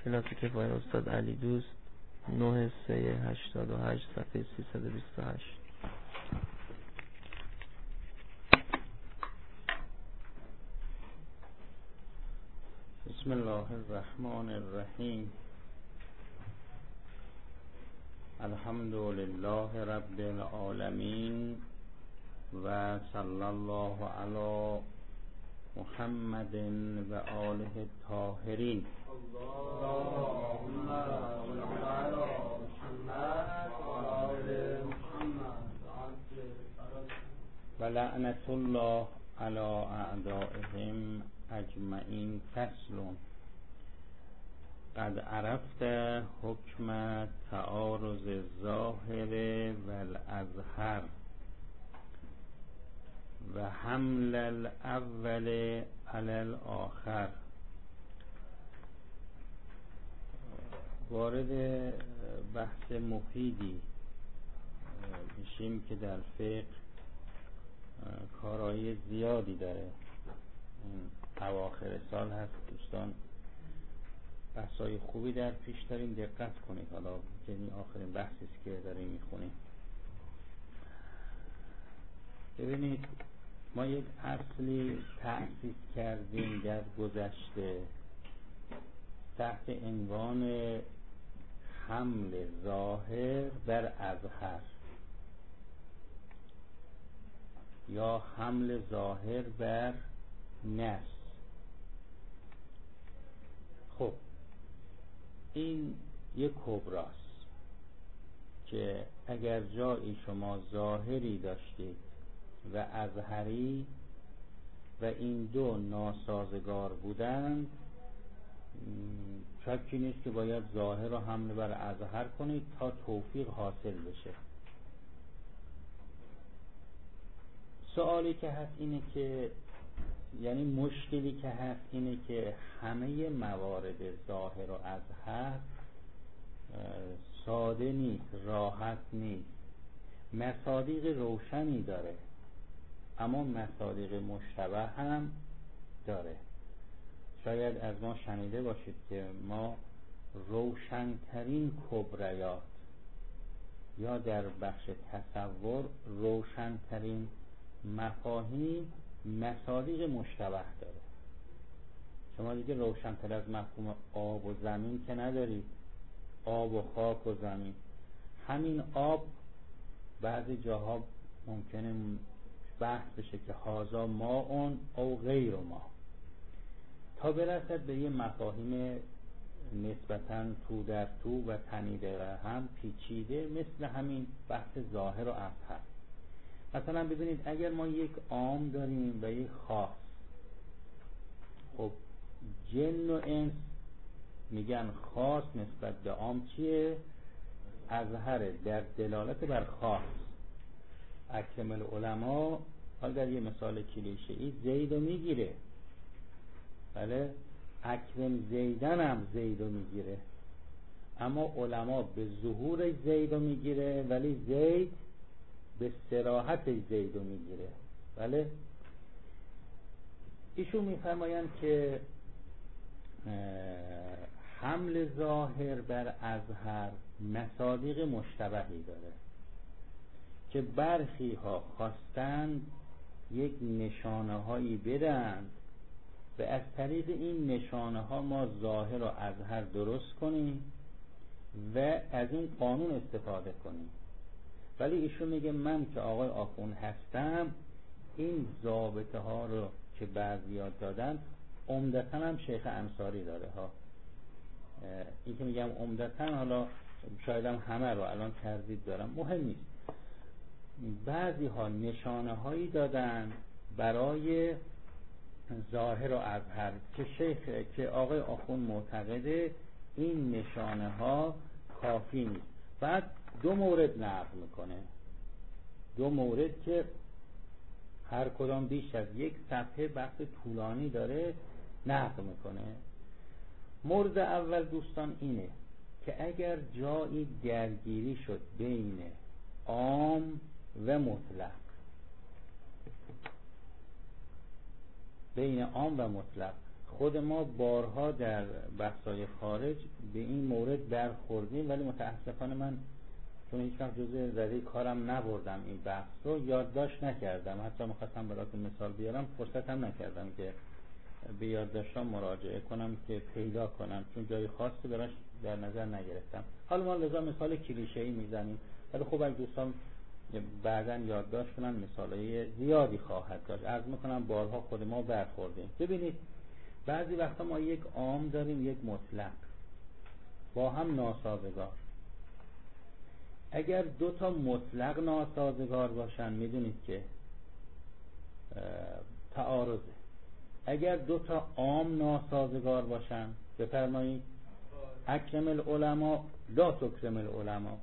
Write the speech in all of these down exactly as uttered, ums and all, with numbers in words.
کلاس کفایت استاد علی دوست نه سه هشتاد و هشت صفحه سیصد و بیست و هشت. بسم الله الرحمن الرحیم. الحمد لله رب العالمین و صلی الله علی محمد و آله الطاهرین. اللهم صل علی محمد و آل محمد و لعنت الله علی اعدائهم اجمعین. فصل. قد عرفت حکم تعارض الظاهر و الازهر و حمل الاول علی الاخر. وارد بحث مفیدی میشیم که در فقه کارایی زیادی داره. اواخر سال هست دوستان، بحثای خوبی در پیش داریم، دقت کنید. حالا یعنی آخرین بحثی است که داریم میخونیم. ببینید، ما یک اصلی تأسیس کردیم در گذشته تحت عنوان حمل ظاهر بر اظهر یا حمل ظاهر بر نص. خب این یک کبراست که اگر جایی شما ظاهری داشتید و اظهری و این دو ناسازگار بودند، شکی نیست که باید ظاهر رو حمل بر اظهر کنید تا توفیق حاصل بشه. سوالی که هست اینه که یعنی مشکلی که هست اینه که همه موارد ظاهر و اظهر ساده نیست، راحت نیست. مصادیق روشنی داره اما مصادیق مشتبه هم داره. شاید از ما شنیده باشید که ما روشنترین کبریات یا در بخش تصور روشنترین مفاهیم مصادیق مشتبه داره. شما دیگه روشنتر از مفهوم آب و زمین که ندارید. آب و خاک و زمین. همین آب بعضی جاها ممکنه بحث بشه که هازا ماء او غیر ما، تا برسد به یه مفاهیم نسبتاً تو در تو و تنیده هم پیچیده، مثل همین بحث ظاهر و اظهر. مثلا ببینید، اگر ما یک عام داریم و یک خاص، خب جن و انس میگن خاص نسبت به عام چیه؟ اظهره در دلالت بر خاص. اکرم العلماء، حال در یه مثال کلیشه‌ای، زیدو میگیره. بله، اکرم زیدن هم زیدو میگیره، اما علما به ظهور زیدو میگیره ولی زید به صراحت زیدو میگیره. بله، ایشون میفرمایند که حمل ظاهر بر اظهر مصادیق مشتبهی داره که برخی ها خواستند یک نشانه هایی بدن و از طریق این نشانه ها ما ظاهر و اظهر درست کنیم و از این قانون استفاده کنیم. ولی ایشون میگه من که آقای آخوند هستم، این ضابطه ها رو که بعضیات دادن، عمدتاً هم شیخ انصاری داره ها. این که میگم عمدتاً، حالا شاید هم همه رو الان تردید دارم، مهم نیست. بعضی ها نشانه هایی دادن برای ظاهر و اظهر که شیخ که آقای آخوند معتقده این نشانه ها کافی نیست. بعد دو مورد نقل میکنه، دو مورد که هر کدام بیش از یک صفحه بحث طولانی داره نقل میکنه. مورد اول دوستان اینه که اگر جایی درگیری شد بین عام و مطلق، بین عام و مطلق، خود ما بارها در بحث‌های خارج به این مورد برخوردیم، ولی متاسفانه من چون هیچ وقت جزء زده کارم نبردم این بحث رو، یادداشت نکردم. حتی می‌خواستم براتون مثال بیارم، فرصتم نکردم که به یادداشتام مراجعه کنم که پیدا کنم، چون جای خاصی براش در نظر نگرفتم. حالا ما لذا مثال کلیشه‌ای میزنیم، ولی خب اگه دوستان بعداً یادداشت کنن مثالای زیادی خواهد داشت. عرض میکنم بارها خود ما برخوردیم. ببینید بعضی وقتا ما یک عام داریم، یک مطلق با هم ناسازگار. اگر دو تا مطلق ناسازگار باشن میدونید که تعارضه. اگر دو تا عام ناسازگار باشن، بفرمایید اکرم العلماء لا تکرم العلماء،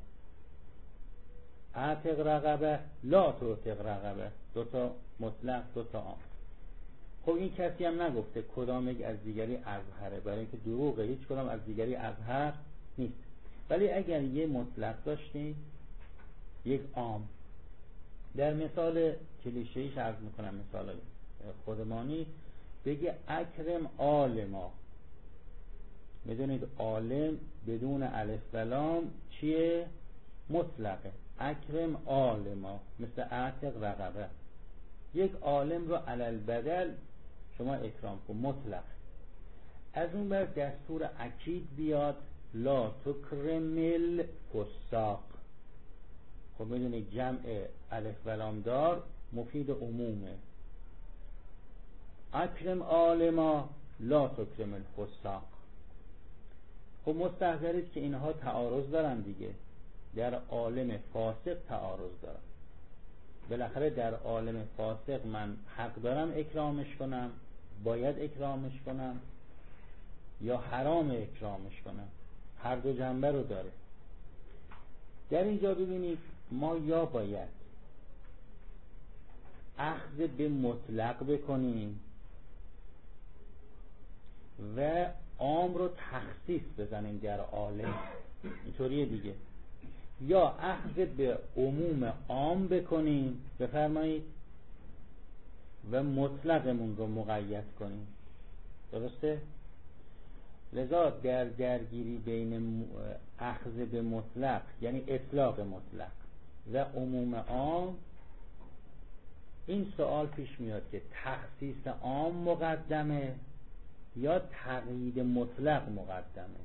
اعتق رقبه لا تعتق رقبه، دو تا مطلق دو تا عام. خب این کسی هم نگفته کدام یک از دیگری اظهره، برای اینکه دروغه، هیچ کدام از دیگری اظهر نیست. ولی اگر یه مطلق داشتیم یک عام، در مثال کلیشه‌ایش عرض میکنم، مثال خودمانی، بگه اکرم عالما. میدونید عالم بدون الف و لام چیه؟ مطلقه. اکرم عالما مثل اعتق رقبه، یک عالم رو علل بدل شما اکرام کن، مطلق. از اون بر دستور اکید بیاد لا تکرم الفساق. خب میدونید جمع الف و لام دار مفید عمومه. اکرم عالما لا تکرم الفساق. خب مستحضرید که اینها تعارض دارن دیگه. در عالم فاسق تعارض دارن. بالاخره در عالم فاسق من حق دارم اکرامش کنم، باید اکرامش کنم، یا حرام اکرامش کنم. هر دو جنبه رو داره. در اینجا ببینید ما یا باید اخذ به مطلق بکنیم و عام رو تخصیص بزنیم در عالم، اینطوریه دیگه، یا اخذ به عموم عام بکنیم، بفرمایید، و مطلقمون رو مقید کنیم. درسته؟ لذا در درگیری بین اخذ به مطلق یعنی اطلاق مطلق و عموم عام، این سوال پیش میاد که تخصیص عام مقدمه یا تقیید مطلق مقدمه.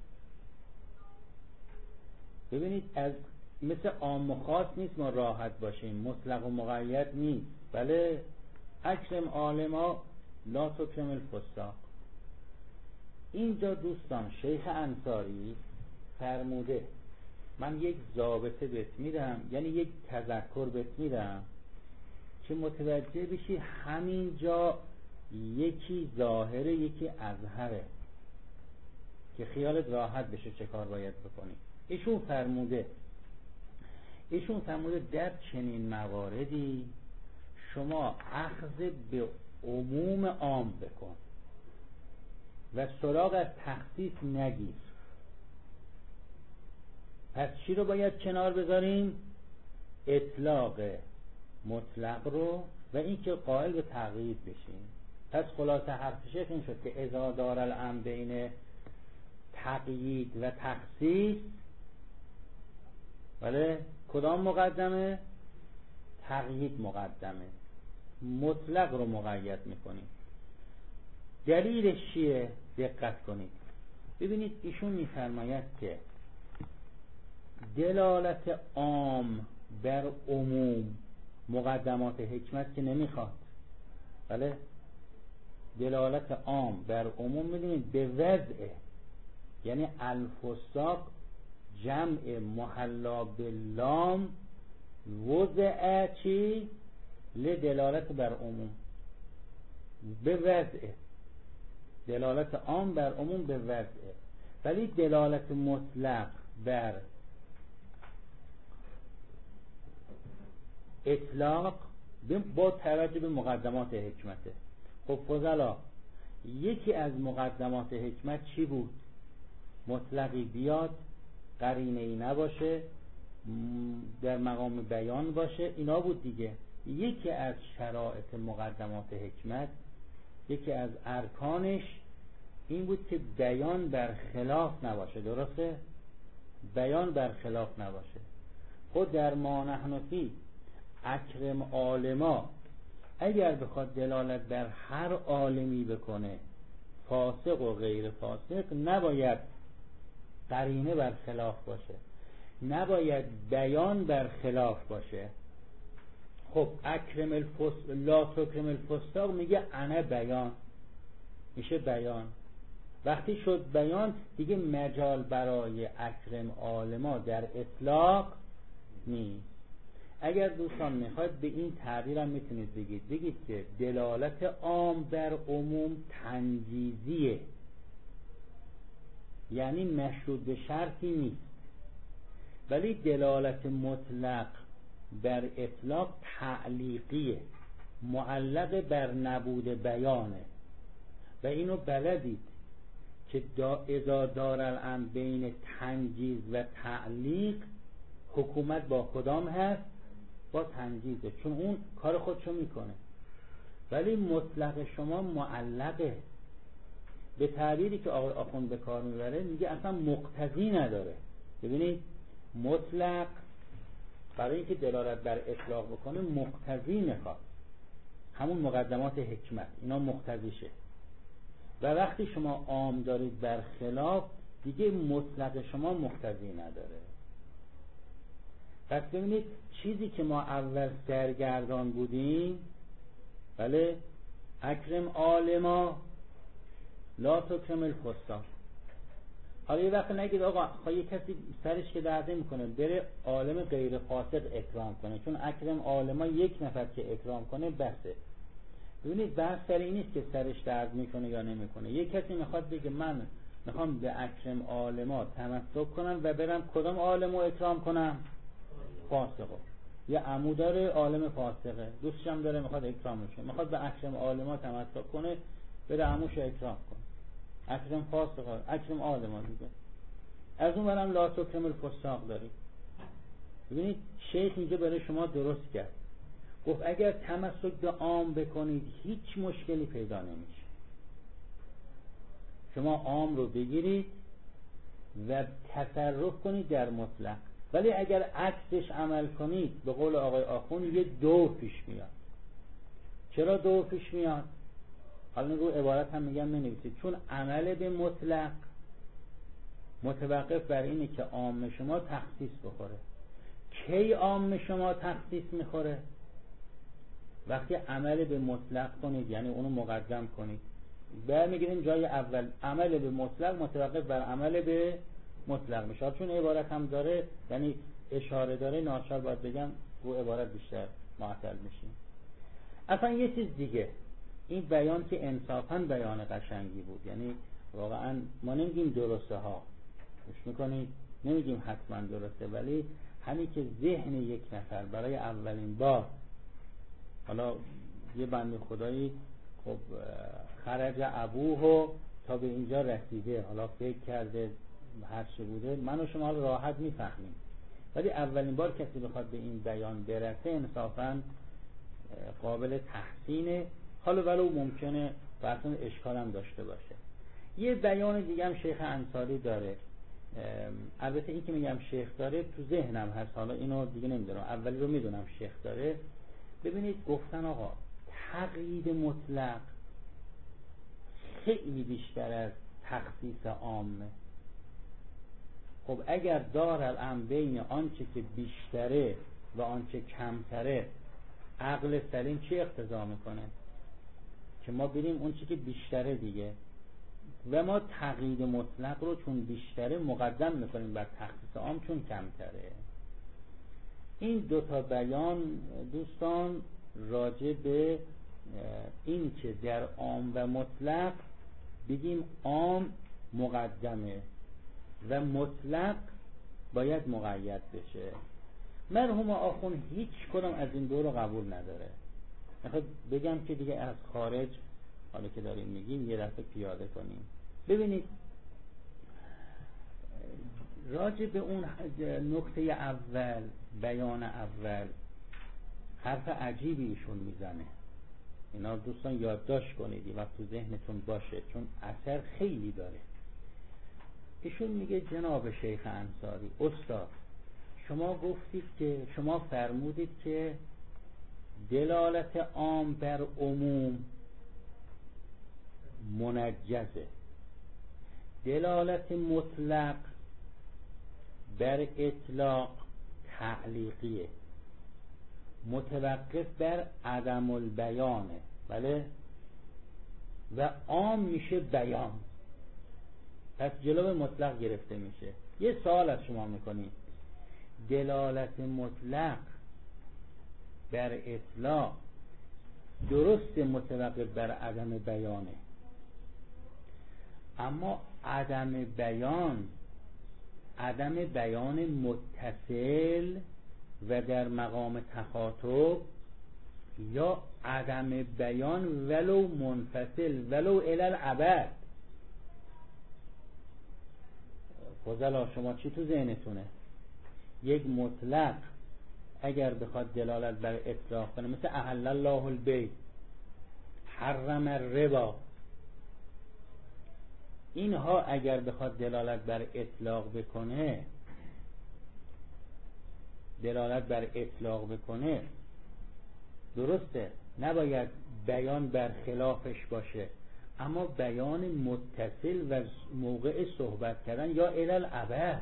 ببینید از مثل عام و خاص نیست ما راحت باشیم، مطلق و مقید نیست. بله اکرم عالما لا تکرم الفساق. اینجا دوستان شیخ انصاری فرموده من یک ضابطه بهت میدم، یعنی یک تذکر بهت میدم که متوجه بشی همینجا یکی ظاهره یکی اظهره، که خیالت راحت بشه چه کار باید بکنی. ایشون فرموده ایشون فرموده در چنین مواردی شما اخذ به عموم عام بکن و سراغ از تخصیص نگیر. پس چی رو باید کنار بذاریم؟ اطلاق مطلق رو و این که قائل به تقیید بشیم. پس خلاصه حرف شیخ این شد که اذا دار الامر بین تقیید و تخصیص، بله کدام مقدمه؟ تقیید مقدمه، مطلق رو مقید میکنیم. دلیلش چیه؟ دقت کنید. ببینید ایشون میفرماید که دلالت عام بر عموم مقدمات حکمت که نمیخواد. بله دلالت عام بر عموم میدونید به وضعه، یعنی الفساق جمع محلا باللام وضع چی؟ لدلالت بر عموم، به وضعه. دلالت عام بر عموم به وضعه، ولی دلالت مطلق بر اطلاق با توجه به مقدمات حکمته. خب فضلا یکی از مقدمات حکمت چی بود؟ مطلقی بیاد، قرینه ای نباشه، در مقام بیان باشه، اینا بود دیگه. یکی از شرایط مقدمات حکمت یکی از ارکانش این بود که بیان بر خلاف نباشه. درسته؟ بیان بر خلاف نباشه. خود در ما نحن فی اکرم عالما اگر بخواد دلالت بر هر عالمی بکنه، فاسق و غیر فاسق، نباید قرینه بر خلاف باشه، نباید بیان بر خلاف باشه. خب اکرم الفس لا تکرم الفساق میگه انا بیان، میشه بیان. وقتی شد بیان دیگه مجال برای اکرم عالما در اطلاق نیست. اگر دوستان میخواید به این تعبیر هم میتونید بگید بگید که دلالت عام بر عموم تنجیزیه، یعنی مشروط به شرطی نیست، ولی دلالت مطلق بر اطلاق تعلیقیه، معلق بر نبود بیانه. و اینو بلدید که اذا دار الامر بین تنجیز و تعلیق، حکومت با کدام هست؟ با تنجیزه، چون اون کار خودشو میکنه. ولی مطلق شما معلقه. به تعبیری که آقای آخوند به کار میبره میگه اصلا مقتضی نداره. ببینید مطلق برای اینکه دلالت بر اطلاق بکنه مقتضی میخواد، همون مقدمات حکمت اینا مقتضیشه. و وقتی شما عام دارید بر خلاف دیگه مطلق شما مقتضی نداره. پس ببینید چیزی که ما اول سرگردان بودیم، بله، اکرم عالما لا تکرم الفساق. حالا یه وقت نگید آقا خواهی کسی سرش که درد میکنه بره عالم غیر فاسق اکرام کنه، چون اکرم عالما یک نفر که اکرام کنه بسه. ببینید بحث سر این نیست که سرش درد میکنه یا نمیکنه. یک کسی میخواد بگه من میخوام به اکرم عالما تمسک کنم و برم کدام عالمو اکرام کنم؟ فاسقو. یه عمو داره عالم فاسقه، دوستش هم داره میخواد اکرامش کنه، میخواد به اکرم عالما تمسک کنه، بره عموش اکرام کنه. اکرم فاسقه، اکرم عالما دیگه. از اون برم لا تکرم الفساق داری. ببینید شیخ اینجا برای شما درست کرد، گفت اگر تمسک به عام بکنید هیچ مشکلی پیدا نمیشه. شما عام رو بگیرید و تصرف کنید در مطلق، ولی اگر عکسش عمل کنید به قول آقای آخوند یه دو پیش میاد. چرا دو پیش میاد؟ حالا رو عبارت هم میگم بنویسید، چون عمل به مطلق متوقف بر اینه که عام شما تخصیص بخوره. کی عام شما تخصیص میخوره؟ وقتی عمل به مطلق کنید، یعنی اونو مقدم کنید. برمیگردیم جای اول، عمل به مطلق متوقف بر عمل به مطلق میشه. چون عبارت هم داره یعنی اشاره داره، ناچار باید بگم رو عبارت بیشتر معطل میشیم. اصلا یه چیز دیگه، این بیان که انصافاً بیان قشنگی بود، یعنی واقعا ما نمیگیم درسته ها، گوش میکنید، نمیگیم حتما درسته، ولی همین که ذهن یک نفر برای اولین بار، حالا یه بنده خدایی خب خرج ابوه تا به اینجا رسیده، حالا فکر کرده هر چه بوده، من و شما راحت میفهمیم، ولی اولین بار کسی بخواد به این بیان برسه انصافاً قابل تحسینه. حالا ولو ممکنه براتون اشکال هم داشته باشه. یه بیان دیگه هم شیخ انصاری داره، البته این که میگم شیخ داره تو ذهنم هست، حالا اینو دیگه نمیدونم، اولی رو میدونم شیخ داره. ببینید گفتن آقا تقیید مطلق خیلی بیشتر از تخصیص عامه. خب اگر دار الامر بین آنچه که بیشتره و آنچه کمتره، عقل سلیم چی اقتضا میکنه؟ که ما بریم اون چی که بیشتره دیگه، و ما تقیید مطلق رو چون بیشتره مقدم میکنیم بر تخصیص عام چون کمتره. این دوتا بیان دوستان راجع به این که در عام و مطلق بگیم عام مقدمه و مطلق باید مقید بشه. مرحوم آخوند هیچ کدام از این دو رو قبول نداره. میخواد بگم که دیگه از خارج حالا که داریم میگیم یه دفعه پیاده کنیم. ببینید راجع به اون نکته اول، بیان اول، حرف عجیبی ایشون میزنه. اینا دوستان یادداشت کنید و تو ذهنتون باشه، چون اثر خیلی داره. ایشون میگه جناب شیخ انصاری استاد، شما گفتید که شما فرمودید که دلالت عام بر عموم منجزه، دلالت مطلق بر اطلاق تعلیقیه، متوقف بر عدم البیانه، بله، و عام میشه بیان، پس جلو مطلق گرفته میشه. یه سوال از شما میکنیم، دلالت مطلق بر اطلاق درست متوقف بر عدم بیانه، اما عدم بیان عدم بیان متصل و در مقام تخاطب، یا عدم بیان ولو منفصل ولو الی الابد. فضلا شما چی تو ذهنتونه؟ یک مطلق اگر بخواد دلالت بر اطلاق کنه، مثل احل الله البیع، حرم الربا، اینها اگر بخواد دلالت بر اطلاق بکنه دلالت بر اطلاق بکنه درسته، نباید بیان بر خلافش باشه، اما بیان متصل و موقع صحبت کردن یا الی الابد.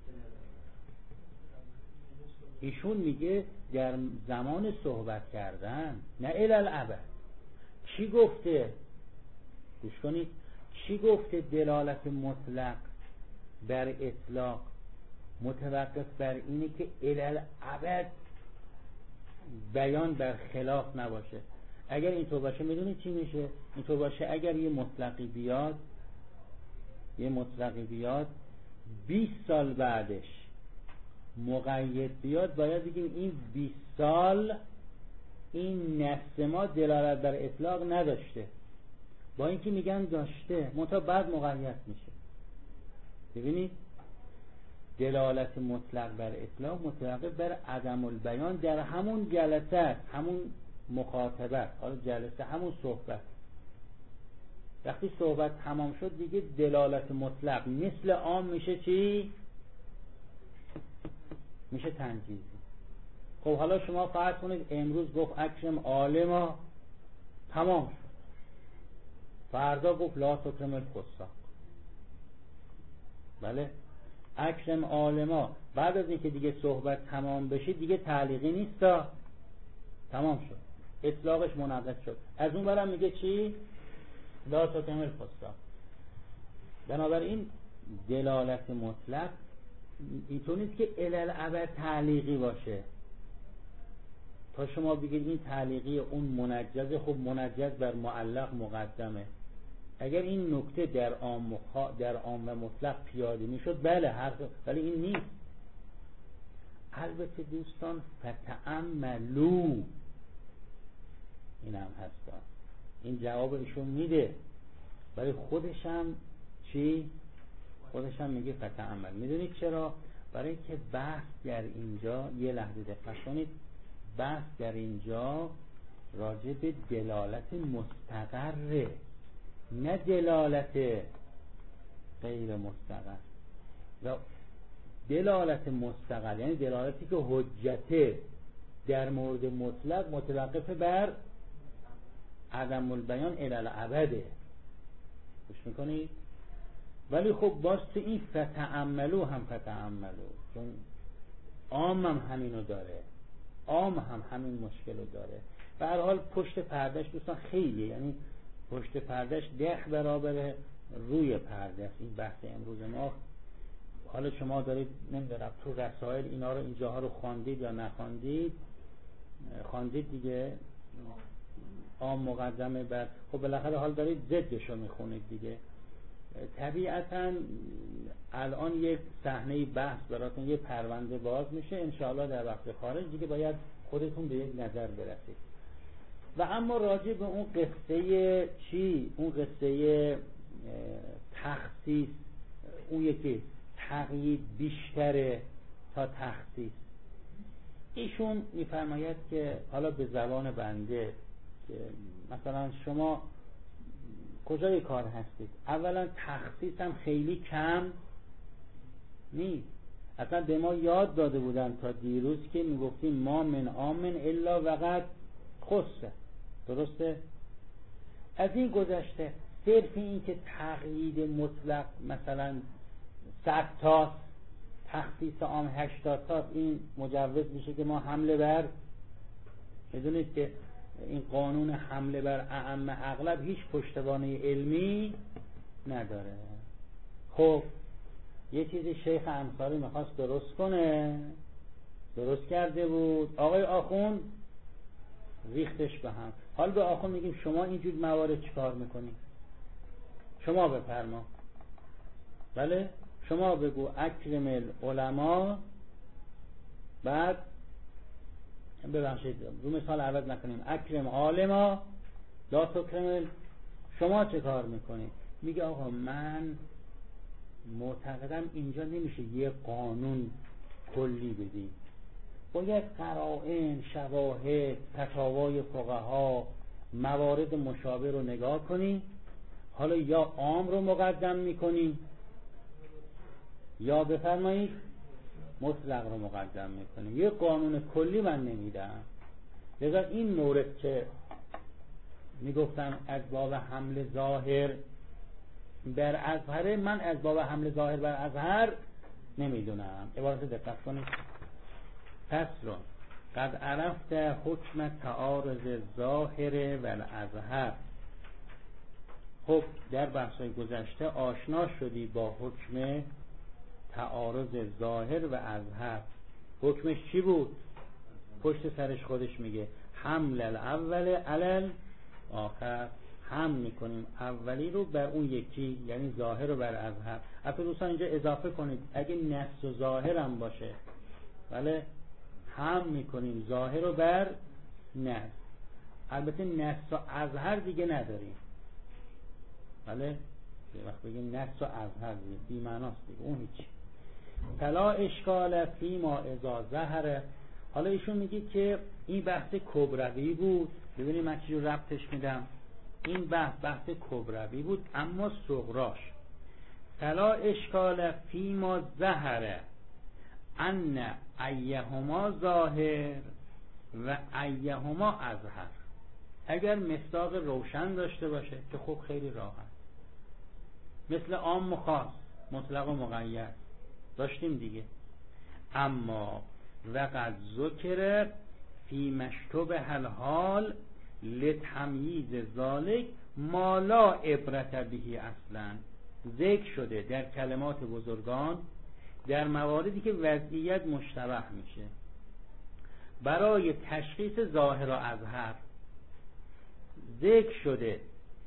ایشون میگه در زمان صحبت کردن، نه الی الابد. چی گفته؟ گوش کنید، چی گفته؟ دلالت مطلق بر اطلاق متوقف بر اینه که الی الابد بیان بر خلاف نباشه. اگر اینطور باشه میدونید چی میشه؟ اینطور باشه اگر یه مطلقی بیاد یه مطلقی بیاد بیست سال بعدش مقید بیاد، باید بگیم این بیست سال این نص ما دلالت بر اطلاق نداشته، با اینکه میگن داشته، منتها بعد مقید میشه. ببینید، دلالت مطلق بر اطلاق متوقف بر عدم البیان در همون جلسه است، همون مخاطبت، حالا جلسه همون صحبت. وقتی صحبت تمام شد دیگه دلالت مطلق مثل عام میشه چی؟ میشه تنجیزی. خب حالا شما فرض کنید امروز گفت اکرم عالما، تمام شد. فردا گفت لا تکرم الفساق، بله، اکرم عالما، بعد از اینکه دیگه صحبت تمام بشه دیگه تعلیقی نیست، تمام شد، اطلاقش منعقد شد. از اون برم میگه چی؟ لا تکرم الفساق. بنابراین دلالت مطلق اینطور نیست که الی الابد تعلیقی باشه تا شما بگید این تعلیقی اون منجزه. خب منجز بر معلق مقدمه. اگر این نکته در عام مخا... در عام و مطلق پیاده میشد بله حرف، ولی این نیست. البته دوستان فتأملوا، این هم هستا، این جواب ایشون میده، ولی خودش هم چی؟ خودش هم میگه فتأمل. میدونید چرا؟ برای اینکه بحث در اینجا، یه لحظه دقت کنید، بحث در اینجا راجع به دلالت مستقره، نه دلالت غیر مستقر. و دلالت مستقر یعنی دلالتی که حجته در مورد مطلق متوقف بر عدم البیان الی الابده. گوش میکنید؟ ولی خب باز تو این فتأملو هم فتأملو، چون عام هم همینو داره، عام هم همین مشکلو داره. به هر حال پشت پردهش دوستان خیلی، یعنی پشت پردهش ده برابر روی پرده است این بحث امروز ما. حالا شما دارید نمیدونم تو رسائل اینا رو اینجاها رو خواندید یا نخواندید، خواندید دیگه، عام مقدمه بر، خب بالاخره حال دارید ضدشو میخونید دیگه. طبیعتا الان یک صحنه بحث براتون، یه پرونده باز میشه انشاءالله در وقت خارج دیگه باید خودتون به یک نظر برسید. و اما راجع به اون قصه چی؟ اون قصه تخصیص، اون یکی تقیید بیشتره تا تخصیص. ایشون میفرماید که حالا به زبان بنده مثلا شما کجای کار هستید؟ اولا تخصیص هم خیلی کم نیست. اصلا به ما یاد داده بودن تا دیروز که میگفتیم ما من آمن الا وقت خصه. درسته؟ از این گذشته صرف این که تقیید مطلق مثلا صد تاست، تخصیص عام هشتاد تاست، این مجوز میشه که ما حمله بر، میدونید که این قانون حمله بر اعم اغلب هیچ پشتوانه علمی نداره. خب یه چیزی شیخ انصاری میخواست درست کنه، درست کرده بود، آقای آخوند ریختش به هم. حال به آخوند میگیم شما اینجور موارد چیکار میکنی؟ شما بفرما. بله شما بگو اکرم العلماء، بعد ببخشید رو مثال عوض نکنیم، اکرم عالما لا تکرم. شما چه کار میکنید؟ میگه آقا من معتقدم اینجا نمیشه یه قانون کلی بدیم، باید قرائن، شواهد، فتاوای فقها، موارد مشابه رو نگاه کنی. حالا یا عام رو مقدم میکنی یا بفرمایید مطلق رو مقدم میکنیم. یه قانون کلی من نمیدم. لذا این مورد که میگفتم از باب حمل ظاهر بر ازهر، من از باب حمل ظاهر بر ازهر نمیدونم. عبارت دقت کنید. پس رو قد عرفت حکم تعارض ظاهر و الازهر. خب در بحث‌های گذشته آشنا شدی با حکم تعارض ظاهر و ازهر. حکمش چی بود؟ پشت سرش خودش میگه حمل الاول علل آخر. هم میکنیم اولی رو بر اون یکی، یعنی ظاهر رو بر ازهر. حتی دوستان اینجا اضافه کنید اگه نص و ظاهر هم باشه، بله هم میکنیم ظاهر رو بر نص. البته نص و ازهر دیگه نداریم، بله یه وقت بگیم نص و ازهر دیگه بی معناست دیگه، اون هیچی. فلا اشکال فی ما اذا ظهر. حالا ایشون میگه که این بحث کبروی بود. ببینید من چی رو ربطش میدم. این بحث بحث کبروی بود اما صغراش. فلا اشکال فی ما ظهر ان ایهما ظاهر و ایهما ازهر. اگر مصداق روشن داشته باشه که خب خیلی راحت، مثل عام و خاص، مطلق و مقید داشتیم دیگه. اما وقد ذکر فی مشتبه الحال لتمییز ذالک ما لا عبرت به اصلا. ذکر شده در کلمات بزرگان در مواردی که وضعیت مشتبه میشه برای تشخیص ظاهر و اظهر. ذکر شده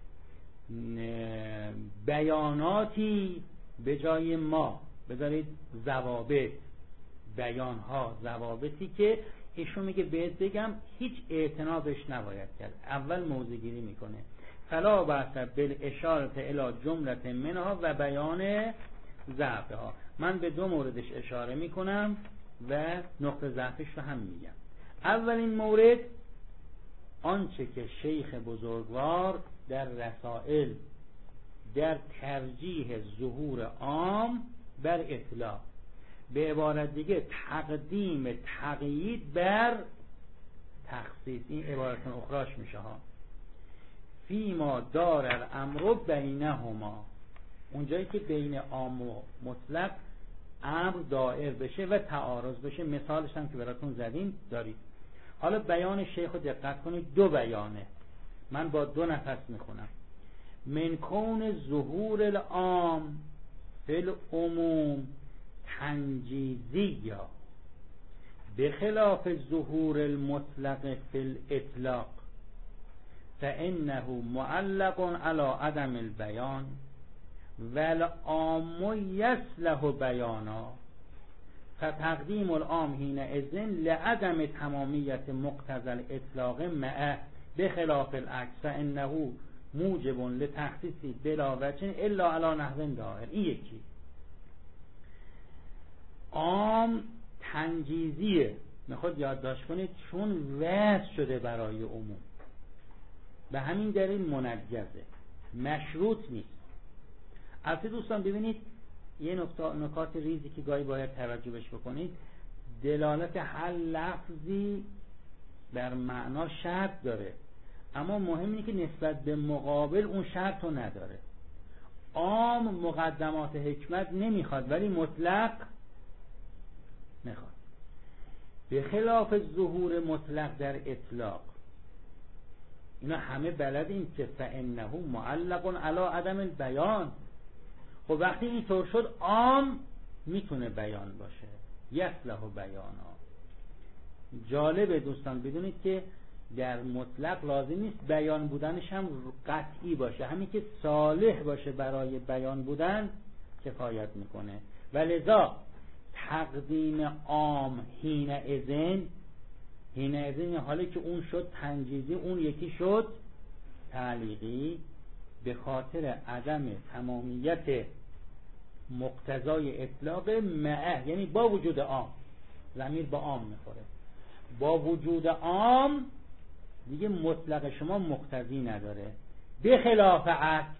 بیاناتی به جای ما، بذارید ضوابط، بیانها، ضوابطی که ایشون میگه بهت بگم هیچ اعتنابش نباید کرد. اول موضع‌گیری میکنه. فلا بحث بالاشاره الی جمله منها و بیان ضعفها. من به دو موردش اشاره میکنم و نقطه ضعفش رو هم میگم. اولین مورد آنچه که شیخ بزرگوار در رسائل در ترجیح ظهور عام بر اطلاق، به عبارت دیگه تقدیم تقیید بر تخصیص، این عبارت اخراش میشه ها. فیما دار الامر بینهما، اونجایی که بین عام و مطلق امر دائر بشه و تعارض بشه. مثالش هم که براتون زدیم دارید. حالا بیان شیخ رو دقت کنید، دو بیانه، من با دو نفس میخونم. من کون ظهور العام فی العموم تنجیزی یا بخلاف ظهور المطلق فی الاطلاق فانه معلق علی عدم البیان والعام یصلح بیانا فتقدیم العام حینئذ لعدم تمامیت مقتضی الاطلاق مع بخلاف العکس فانه موجب لتخصیص بلا وجه الا علی نحو ظاهر. این یکی. عام تنجیزیه، میخواد یادداشت کنید، چون وضع شده برای عموم. به همین دلیل منجزه، مشروط نیست. البته دوستان ببینید یه نکته نکات ریزی که گاهی باید توجه بهش بکنید، دلالت هر لفظی بر معنا شرط داره، اما مهم اینه که نسبت به مقابل اون شرط رو نداره. عام مقدمات حکمت نمیخواد ولی مطلق میخواد، به خلاف ظهور مطلق در اطلاق. اینا همه بلدیم که فانه معلق علی عدم البیان. خب وقتی اینطور شد عام میتونه بیان باشه، یصلح بیانا. جالبه دوستان بدونید که در مطلق لازم نیست بیان بودنش هم قطعی باشه، همین که صالح باشه برای بیان بودن کفایت میکنه. ولذا تقدیم عام حین اذن، حین اذن حالی که اون شد تنجیزی، اون یکی شد تعلیقی، به خاطر عدم تمامیت مقتضای اطلاق معه، یعنی با وجود عام، ضمیر با عام میخوره، با وجود عام دیگه مطلق شما مقتضی نداره، به خلاف عکس.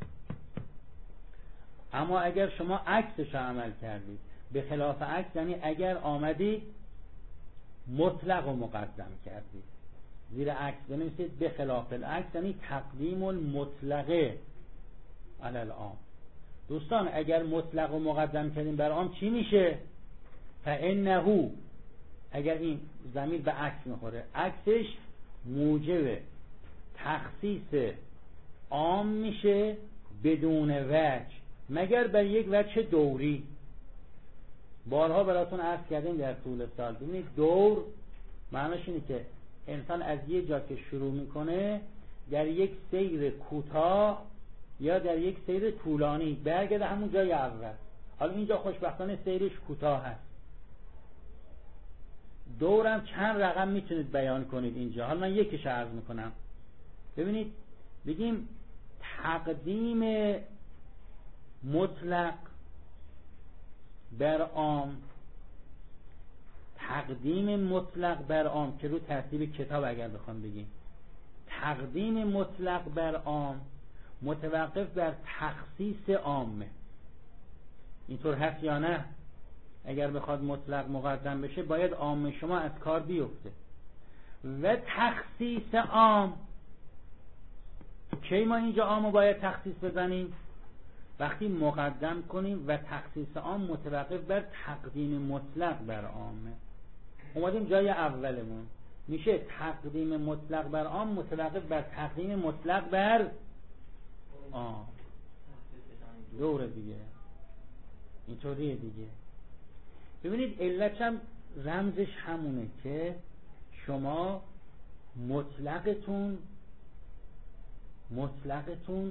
اما اگر شما عکسش عمل کردید، به خلاف عکس یعنی اگر آمدید مطلق و مقدم کردید، زیر عکس بنویسید به خلاف العکس یعنی تقدیم المطلقه علی العام. دوستان اگر مطلق و مقدم کردیم بر عام چی میشه؟ فانه، اگر این ضمیر به عکس میخوره، عکسش موجب تخصیص عام میشه بدون وجه، مگر بر یک وجه دوری. بارها براتون عرض کردیم در طول سال. ببینید دور معناش اینه که انسان از یه جا که شروع میکنه در یک سیر کوتاه یا در یک سیر طولانی برگرده همون جای اول. حالا اینجا خوشبختانه سیرش کوتاه هست. دورم چند رقم میتونید بیان کنید اینجا. حالا من یکیش عرض میکنم. ببینید بگیم تقدیم مطلق بر عام، تقدیم مطلق بر عام که رو ترتیب کتاب اگر بخوام بگیم، تقدیم مطلق بر عام متوقف بر تخصیص عامه. اینطور هست یا نه؟ اگر بخواد مطلق مقدم بشه باید عام شما از کار بیفته. و تخصیص عام، کی ما اینجا عامو باید تخصیص بزنیم؟ وقتی مقدم کنیم و تخصیص عام متوقف بر تقدیم مطلق بر عامه. اومدیم جای اولمون، میشه تقدیم مطلق بر عام متوقف بر تقدیم مطلق بر عام. دوره دیگه اینطوریه دیگه. ببینید علتش هم رمزش همونه که شما مطلقتون مطلقتون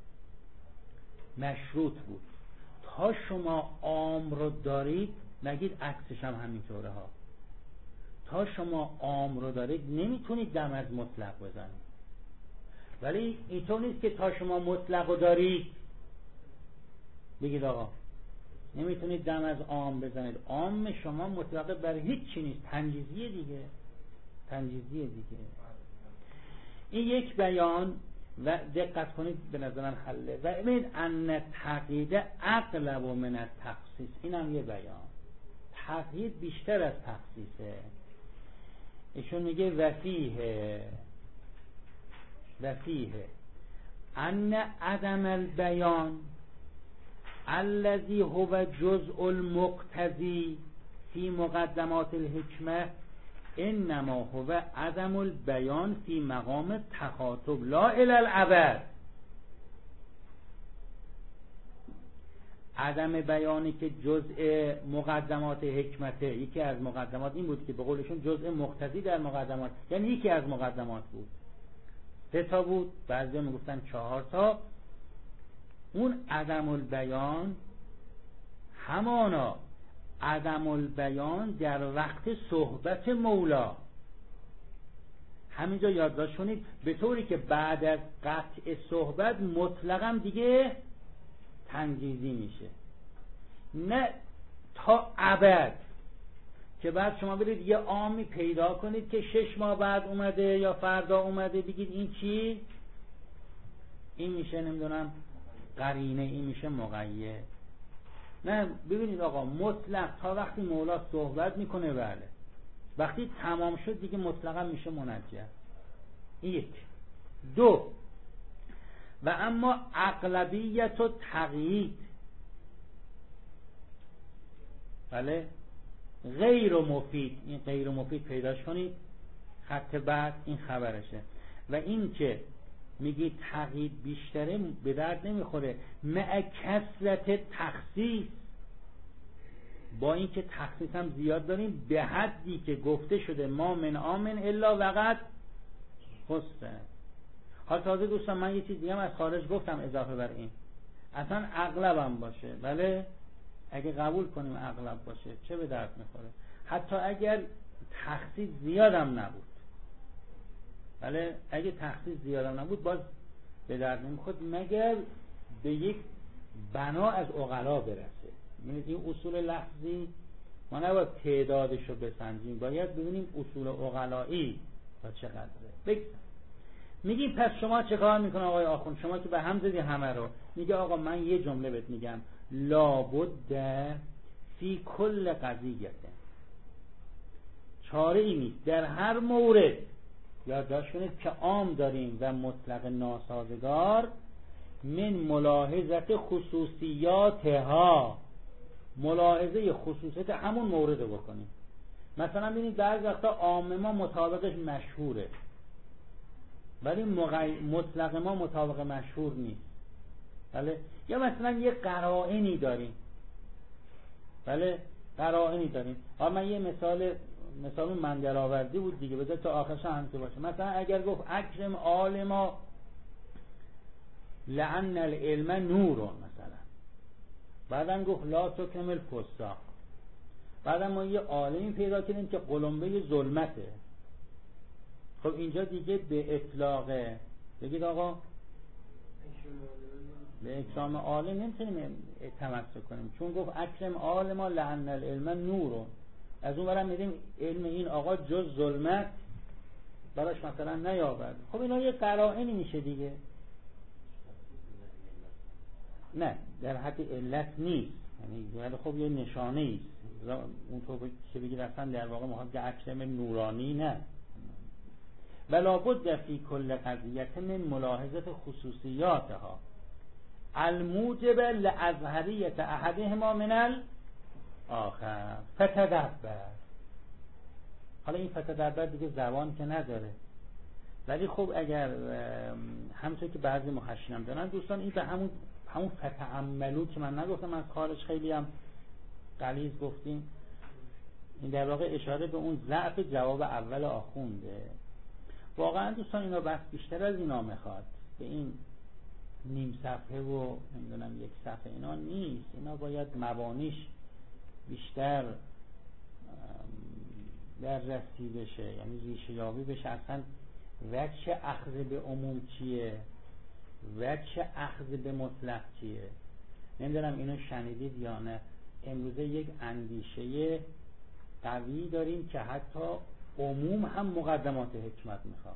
مشروط بود. تا شما عام رو دارید، نگید عکسش هم همینطوره ها، تا شما عام رو دارید نمیتونید دم از مطلق بزنید. ولی اینطور نیست که تا شما مطلق رو دارید بگید آقا نمیتونید دم از عام بزنید. عام شما مطلق بر هیچ چی نیست، تنجیزیه دیگه، تنجیزیه دیگه. این یک بیان و دقت کنید به نظرم حله. و ببینید ان تقیید اغلب من التخصیص، این هم یه بیان. تقیید بیشتر از تخصیصه. ایشون میگه وفیه وفیه ان عدم البیان الذي هو جزء المقتضی فی مقدمات الحکمه انما هو عدم البیان فی مقام تخاطب لا الی الابد. عدم بیانی که جزء مقدمات حکمته، یکی از مقدمات این بود که به قولشون جزء مقتضی در مقدمات، یعنی یکی از مقدمات بود. سه تا بود، بعضیا میگفتن چهار تا. اون عدم البیان همانا عدم البیان در وقت صحبت مولا. همینجا یادداشت کنید، به طوری که بعد از قطع صحبت مطلقاً دیگه تنجیزی میشه، نه تا ابد. که بعد شما برید یه عامی پیدا کنید که شش ماه بعد اومده یا فردا اومده بگید این چی؟ این میشه نمیدونم قرینه، این میشه مقید. نه ببینید آقا، مطلق تا وقتی مولا صحبت میکنه بله، وقتی تمام شد دیگه مطلقا میشه منجم. یک. دو، و اما اغلبیت و تقیید، بله، غیر مفید، این غیر مفید پیداش کنید خط بعد، این خبرشه. و این که میگی تقیید بیشتره به درد نمیخوره، مع کثرت تخصیص، با این که تخصیص هم زیاد داریم به حدی که گفته شده ما من آمن الا وقت خسته. حال تازه دوستان من یه چیز دیگه هم از خارج گفتم اضافه بر این، اصلا اغلبم باشه، بله، اگه قبول کنیم اغلب باشه چه به درد میخوره؟ حتی اگر تخصیص زیادم نبود، بله، اگه تخصیص زیادم نبود باز به درد نمیخورد، مگر به یک بنا از عقلا برسه. یعنی این اصول لفظی ما نباید تعدادش رو بسنجیم، باید ببینیم اصول عقلایی تا چقدره. بگذاریم میگیم پس شما چه کار میکنه آقای آخوند؟ شما که به هم زدی همه رو، میگه آقا من یه جمله بهت میگم، لابد فی کل قضیه، چاره ای نیست در هر مورد، یادداشت کنید که عام داریم و مطلق ناسازگار، من ملاحظت خصوصیاتها، ملاحظه خصوصیت همون مورد رو بکنیم. مثلا ببینید بعضی وقتا عام ما مطابقش مشهوره ولی مطلق ما مطابق مشهور نیست، بله، یا مثلا یه قرائنی داریم، بله، قرائنی داریم. حالا من یه مثال مثال من درآوردی بود دیگه، بذار تا آخرش هم همینطور باشه. مثلا اگر گفت اکرم عالما لعن العلم نور، مثلا بعدم گفت لا تکرم الفساق، بعدم ما یه عالمی پیدا کردیم که قلمبه ظلمته، خب اینجا دیگه به اطلاق بگید آقا به اکرام عالم نمیتونیم تمسک کنیم، چون گفت اکرم عالما لعن العلم نور، از اون برم میدیم علم این آقا جز ظلمت براش مثلا نیاورد. خب اینا یه قرائنی میشه دیگه، نه در حد علت نیست، یعنی خب یه نشانه ایست، اونطور که بگید اصلا در واقع محمد اکرم نورانی نه. ولا بد فی کل قضیه من ملاحظه خصوصیاتها الموجب لازهریت احدهما من الاخر فتدبر. حالا این فتدبر دیگه زبان که نداره، ولی خب اگر همونطور که بعضی محشینم دارن دوستان، این به همون همون فتعملو که من نگفتم از خارج خیلی هم غلیظ گفتیم، این در واقع اشاره به اون ضعف جواب اول آخونده. واقعا دوستان اینا بس بیشتر از اینا میخواد، به این نیم صفحه و نمیدونم یک صفحه اینا نیست، اینا باید مبانیش بیشتر در رسی بشه، یعنی ریشه یابی بشه، اصلا وجه اخذ به عموم چیه، وجه اخذ به مطلق چیه. نمیدونم اینو شنیدید یا نه، امروزه یک اندیشه قوی داریم که حتی عموم هم مقدمات حکمت میخواد.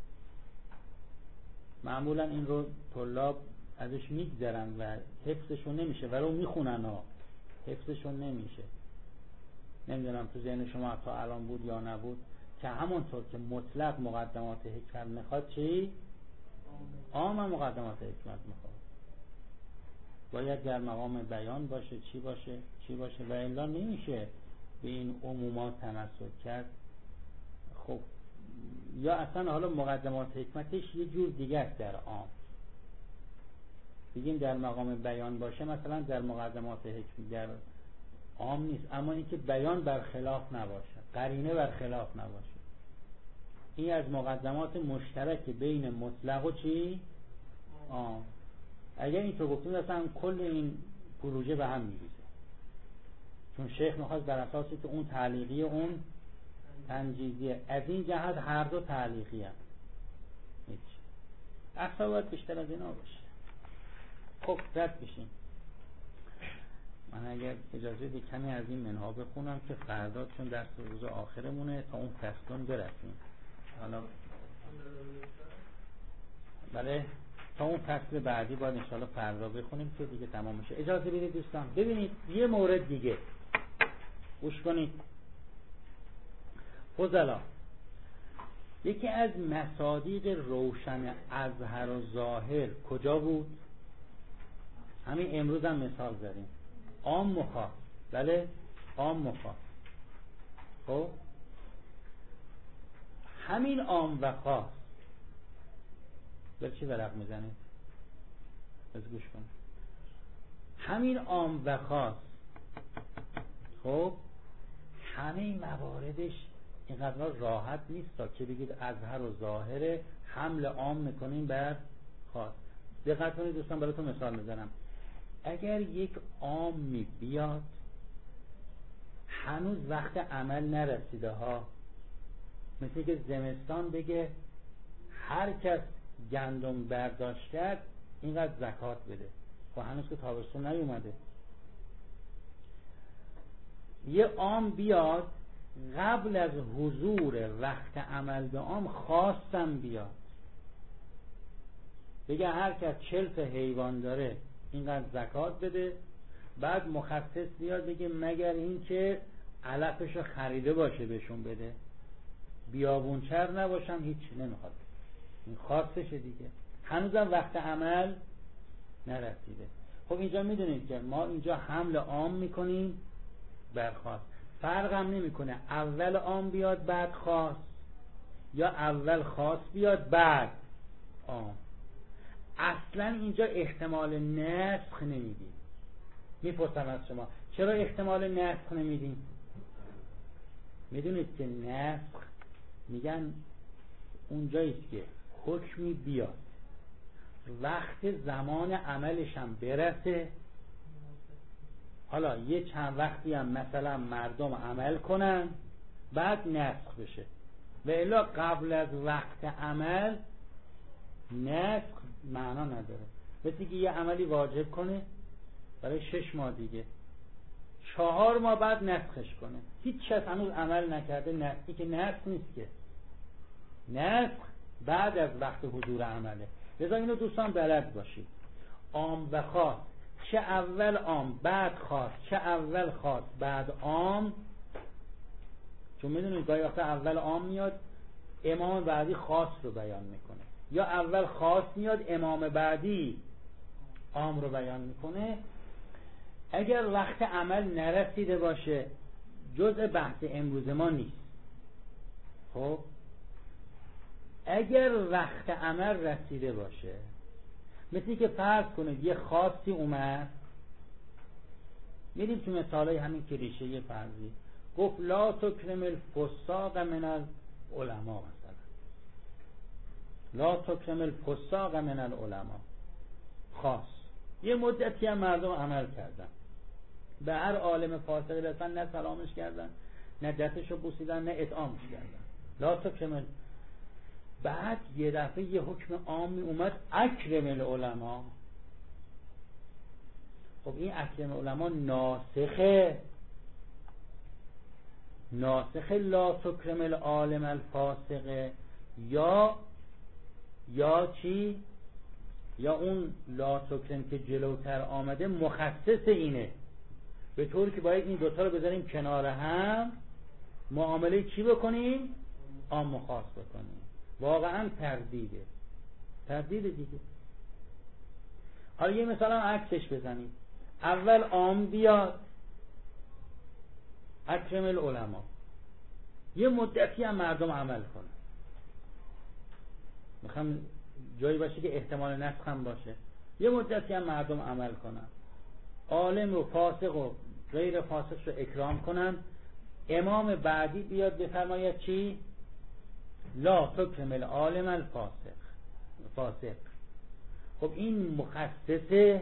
معمولا این رو طلاب ازش میگذرن و حفظشون نمیشه، ولی میخونن ها، حفظشون نمیشه. نمیدونم تو ذهن شما تا الان بود یا نبود که همونطور که مطلق مقدمات حکمت میخواد چی؟ عام مقدمات حکمت میخواد، باید در مقام بیان باشه، چی باشه چی باشه، و الا نمیشه به این عمومات تمسک کرد. خب یا اصلا حالا مقدمات حکمتش یه جور دیگه است در عام، بگیم در مقام بیان باشه، مثلا در مقدمات حکمت در عام نیست، اما اینکه بیان برخلاف نباشه، قرینه برخلاف نباشه، این از مقدمات مشترک بین مطلق و چی؟ عام. اگر اینطور گفتیم اصلا کل این پروژه به هم میریزه، چون شیخ میخواست بر اساسی که اون تعلیقی اون تنجیزیه، از این جهت هر دو تعلیقی هم هیچ اصلا باید بیشتر از اینا باشه. خب رد بشیم. من اگر اجازه بدید کمی از این منها بخونم که فردا چون درس روز آخرمونه تا اون فصلون برسیم. حالا بله تا اون فصل بعدی باید انشاءالله فردا بخونیم که دیگه تمام میشه. اجازه بدید دوستان ببینید یه مورد دیگه گوش کنید. فضلا، یکی از مصادیق روشن اظهر و ظاهر کجا بود؟ همین امروز هم مثال زدیم، عام و خاص. بله عام و خاص. خب همین عام و خاص بر چی ورق میزنید؟ بس گوش کن. همین عام و خاص خب همه مواردش اینقدر راحت نیست تا که بگید اظهر و ظاهر حمل عام میکنیم بر خاص. دقت کنید دوستان، براتون مثال میزنم. اگر یک عامی بیاد هنوز وقت عمل نرسیده ها، مثل که زمستان بگه هر کس گندم برداشت کرد اینقدر زکات بده، و هنوز که تابستون نیومده. یه عام بیاد قبل از حضور وقت عمل به عام خواستم بیاد بگه هر کس چل تا حیوان داره اینقدر زکات بده، بعد مخصص بیاد بگه مگر این که علفشو خریده باشه بهشون بده، بیابونچر نباشم هیچ نمیخواد. این خاصشه دیگه، هنوزم وقت عمل نرسیده. خب اینجا میدونید که ما اینجا حمل عام میکنیم بر خاص. فرق هم نمیکنه اول عام بیاد بعد خاص یا اول خاص بیاد بعد عام. اصلا اینجا احتمال نسخ نمیدیم. میپرسم از شما چرا احتمال نسخ نمیدیم؟ میدونید که نسخ میگن اونجاییست که حکمی بیاد وقت زمان عملش هم برسه، حالا یه چند وقتی هم مثلا مردم عمل کنن بعد نسخ بشه، و الا قبل از وقت عمل نسخ معنا نداره. مثل که یه عملی واجب کنه برای شش ماه دیگه، چهار ماه بعد نسخش کنه، هیچ کس هنوز عمل نکرده، نسخی که نسخ نیست که، نسخ بعد از وقت حضور عمله. لذا اینو دوستان بلد باشید، عام و خاص، چه اول عام بعد خاص، چه اول خاص بعد عام. چون میدونید گاهی وقتا اول عام میاد امام بعدی خاص رو بیان میکنه، یا اول خاص میاد امام بعدی عام رو بیان میکنه. اگر وقت عمل نرسیده باشه جزء بحث امروز ما نیست. خب اگر وقت عمل رسیده باشه، مثلی که فرض کنید یه خاصی اومد، میدیم تو مثالای همین کلیشه یه فرضی گفت لا تکرم الفساق من العلماء، مثلا لا تکرم الفساق من العلماء، خاص. یه مدتی هم مردم عمل کردن، به هر عالم فاسق رسن نه سلامش کردن نه دستشو بوسیدن نه اطعامش کردن، لا تکرم. بعد یه دفعه یه حکم عامی اومد اکرم العلماء. خب این اکرم العلماء ناسخه ناسخه لا تکرم العالم الفاسقه، یا یا چی؟ یا اون لا تکرم که جلوتر آمده مخصص اینه، به طوری که باید این دوتا رو بذاریم کنار هم، معامله چی بکنیم؟ عام و خاص بکنیم. واقعا تردیده تردیده دیگه. حالا یه مثلا عکسش بزنید، اول عام بیاد اکرم العلماء، یه مدتی هم مردم عمل کنن، میخوام جایی باشه که احتمال نسخ هم باشه، یه مدتی هم مردم عمل کنن، عالم و فاسق و غیر فاسق رو اکرام کنن، امام بعدی بیاد بفرماید چی؟ لا تکرم العالم الفاسق فاسق. خب این مخصصه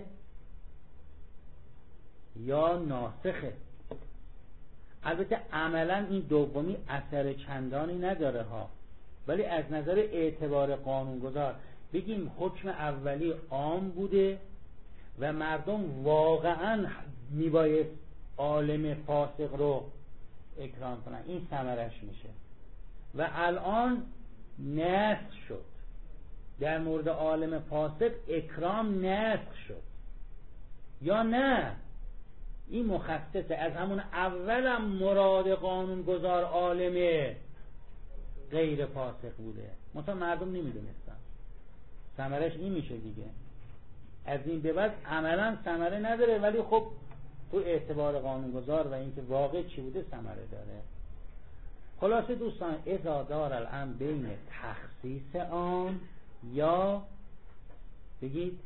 یا ناسخه؟ البته عملا این دومی اثر چندانی نداره ها، ولی از نظر اعتبار قانونگذار بگیم حکم اولی عام بوده، و مردم واقعا میباید عالم فاسق رو اکرام کنن، این ثمرش میشه. و الان نسخ شد، در مورد عالم فاسق اکرام نسخ شد یا نه؟ این مخصصه، از همون اولم مراد قانونگذار عالم غیر فاسق بوده، مثلا مردم نمیدونستن. ثمرش این میشه دیگه. از این به بعد عملا ثمره نداره، ولی خب تو اعتبار قانونگذار و اینکه واقع چی بوده ثمره داره. خلاصه دوستان، اذا دار الامر بین تخصیص عام یا بگید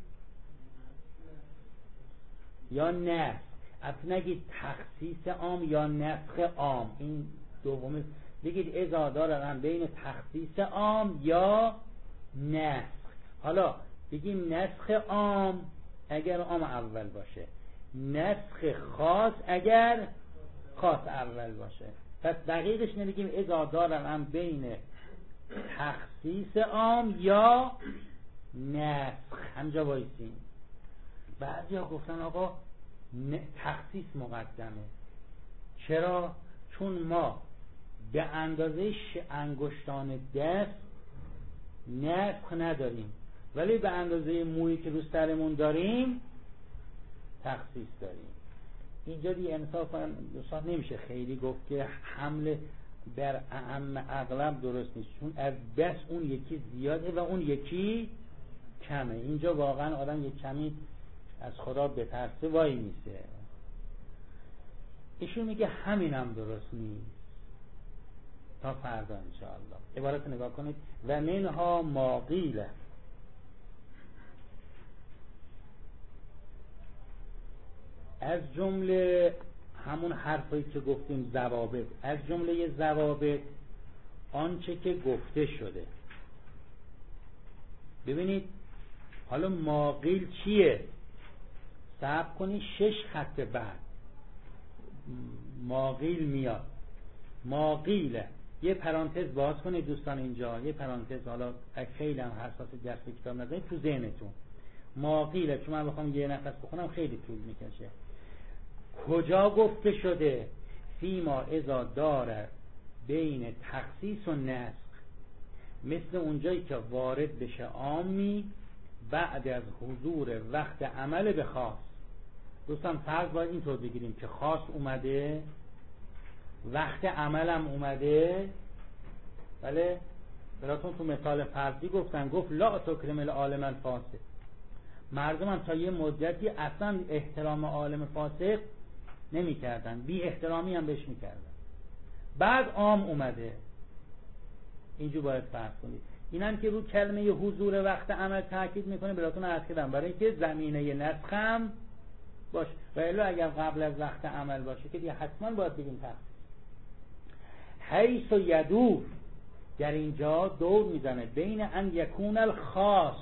یا نسخ، اصلا نگید تخصیص عام یا نسخ عام، این دومی بگید اذا دار الامر بین تخصیص عام یا نسخ. حالا بگیم نسخ عام اگر عام اول باشه، نسخ خاص اگر خاص اول باشه. پس دقیقش نمیگیم اذا دار الامر بین تخصیص عام یا نسخ، همجا وایسیم. بعضی ها گفتن آقا تخصیص مقدمه. چرا؟ چون ما به اندازه انگشتان دست نسخ نداریم، ولی به اندازه مویی که رو سرمون داریم تخصیص داریم. اینجا دیگه انصاف دوستان نمیشه خیلی گفت که حمل بر اعم اغلب درست نیست، چون از بس اون یکی زیاده و اون یکی کمه. اینجا واقعا آدم یک کمی از خدا بترسه وای میسه. ایشون میگه همینم درست نیست. تا فردا انشاءالله عبارت نگاه کنید. و منها ما قیل، از جمله همون حرفایی که گفتیم ضوابط، از جمله ضوابط آنچه که گفته شده. ببینید حالا ما قیل چیه؟ صبر کنید شش خط بعد ما قیل میاد. ما قیل، یه پرانتز باز کنید دوستان اینجا، یه پرانتز، حالا خیلی هم حساس درس کتاب نذارید تو ذهنتون. ما قیل، چون من بخوام یه نفس بخونم خیلی طول میکشه. کجا گفته شده؟ فیما اذا داره بین تخصیص و نسخ، مثل اونجایی که وارد بشه عامی بعد از حضور وقت عمل به خاص. دوستان فرض باید اینطور بگیریم که خاص اومده، وقت عملم اومده. بله براتون تو مثال فرضی گفتن، گفت لا تکرم العالم الفاسق. مردم هم تا یه مدتی اصلا احترام عالم فاسق نمی کردن، بی احترامی هم بهش می کردن. بعد عام اومده. اینجور باید فرض کنید. اینم که رو کلمه حضور وقت عمل تاکید میکنه، براتون عرض کردم برای اینکه زمینه نسخ هم باشه. و الا اگر قبل از وقت عمل باشه که دیگه حتما باید بگیم تخصیص. حیث و یدور، در اینجا دور میزنه بین ان یکون الخاص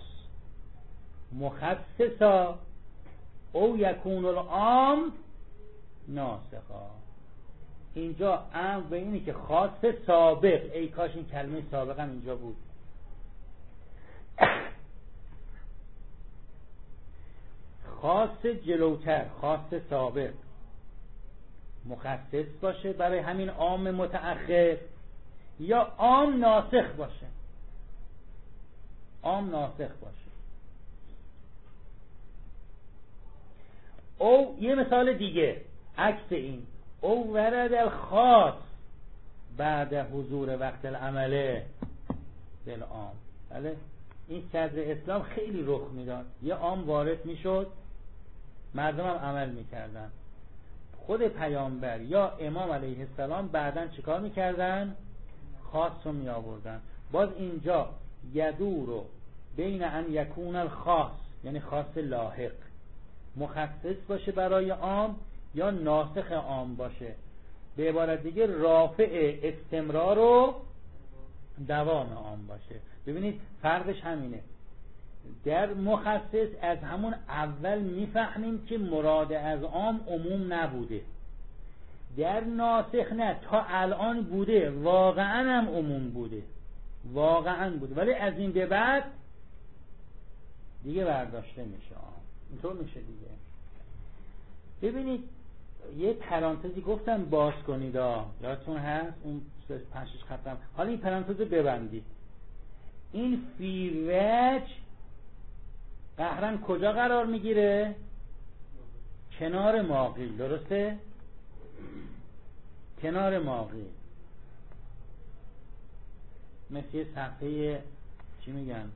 مخصصا او یکون العام ناسخا. اینجا امر به اینه که خاص سابق، ای کاش این کلمه سابق هم اینجا بود. خاص جلوتر، خاص سابق مخصص باشه برای همین عام متأخر، یا عام ناسخ باشه. عام ناسخ باشه. او یه مثال دیگه عکس این، او ورد الخاص بعد حضور وقت العمله بالعام. بله این صدر اسلام خیلی رخ میداد، یه عام وارد میشد مردم هم عمل میکردن. خود پیامبر یا امام علیه السلام بعدن چیکار میکردن؟ خاص رو می آوردن. باز اینجا یدورو بین ان یکون الخاص، یعنی خاص لاحق مخصص باشه برای عام یا ناسخ عام باشه. به عبارت دیگه رافع استمرار و دوام عام باشه. ببینید فرقش همینه. در مخصص از همون اول میفهمیم که مراد از عام عموم نبوده. در ناسخ نه، تا الان بوده، واقعا هم عموم بوده، واقعا بوده، ولی از این به بعد دیگه برداشته میشه عام. اینطور میشه دیگه. ببینید یه پرانتزی گفتم باز کنید ها، یادتون هست اون پنج شش خطم. حالا این پرانتز رو ببندید. این فی وجه قهرن کجا قرار میگیره؟ کنار ماقیل، درسته؟ کنار ماقیل. مثل یه صفحه چی میگن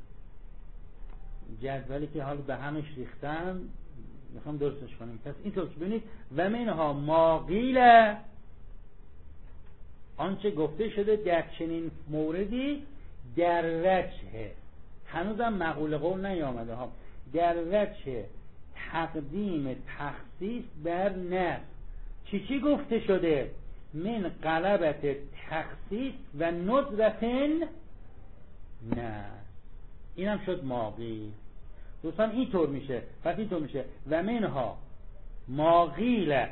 جدولی که حالا به همش ریختن، میخوام درستش کنیم. پس اینطور که ببینید و منها ماقیل، آنچه گفته شده در چنین موردی در وجه، هنوزم مقوله قول نیامده ها، در وجه تقدیم تخصیص بر نفس. چی چی گفته شده؟ من غلبت تخصیص و ندرتن نه، اینم شد ماقیل. دوستان اینطور میشه. پس اینطور میشه و منها ماقیل،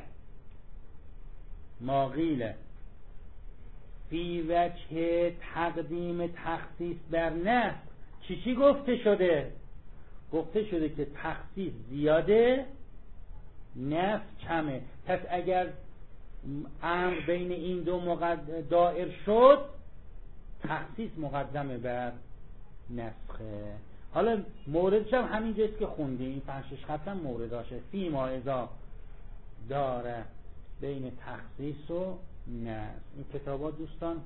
ماقیل فی وجه تقدیم تخصیص بر نفس. چی چی گفته شده؟ گفته شده که تخصیص زیاده نفس کمه. پس اگر امر بین این دو مقد... دائر شد، تخصیص مقدمه بر نسخه. حالا موردش هم همین جست که خوندیم، این پنج شش خط هم مورداشه. فی ما اذا داره بین تخصیص و نسخ. این کتابا دوستان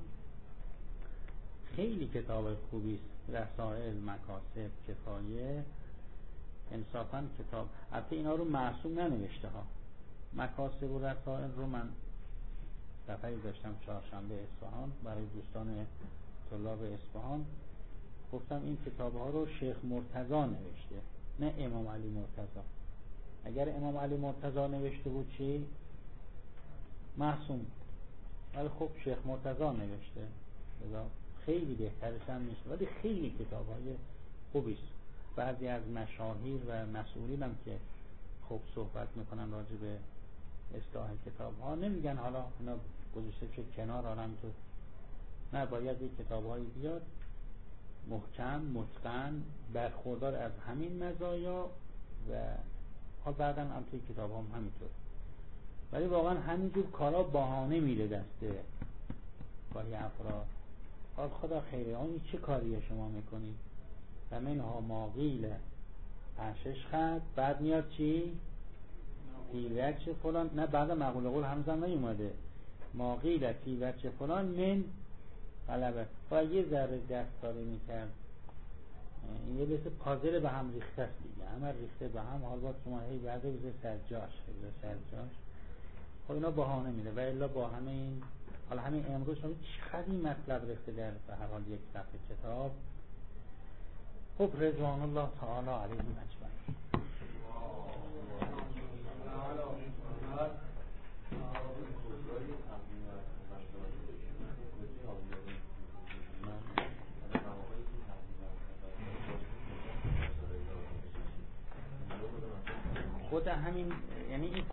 خیلی کتاب خوبیست. رسائل، مکاسب، کفایه، انصافا کتاب. البته اینا رو معصوم ننوشته ها. مکاسب و رسائل رو من دفعی داشتم چهارشنبه اصفهان برای دوستان طلاب اصفهان، گفتم این کتاب ها رو شیخ مرتضی نوشته، نه امام علی مرتضی. اگر امام علی مرتضی نوشته بود چی؟ معصوم. ولی خب شیخ مرتضی نوشته، خیلی بهترش هم نیست، ولی خیلی کتاب های خوبیست. بعضی از مشاهیر و مسئولین هم که خوب صحبت میکنن راجع به اصلاح کتاب ها، نمیگن حالا اینا گذاشته که کنار آنم تو، نه، باید یک کتاب هایی بیاد محکم، متقن، برخوردار از همین مزایا و حال بعدا هم توی کتاب هم همینطور. ولی واقعا همینجور کارا بهانه میده دسته گاهی افراد. حال خدا خیره، آنی چه کاریه شما میکنید؟ و منها ماقیل پنشش خط، بعد میاد چی؟ فی وجه فلان، نه بعد مقوله قول همزن نیومده. ماقیل فی وجه فلان من غلبه. باید یه ذره دستکاری میکرد. یه بسه پازل به هم ریخته است دیگه، همه ریخته به هم. حال باید شما هی بعده بزه سرجاش بزه سرجاش. خب اینا بهانه میده. و الا با همه این، حالا همین امروز شما چقدر این مطلب ریخته در به هر حال یک صفحه کتاب. خب رضوان الله تعالی علیهم اجمعین. خود همین یعنی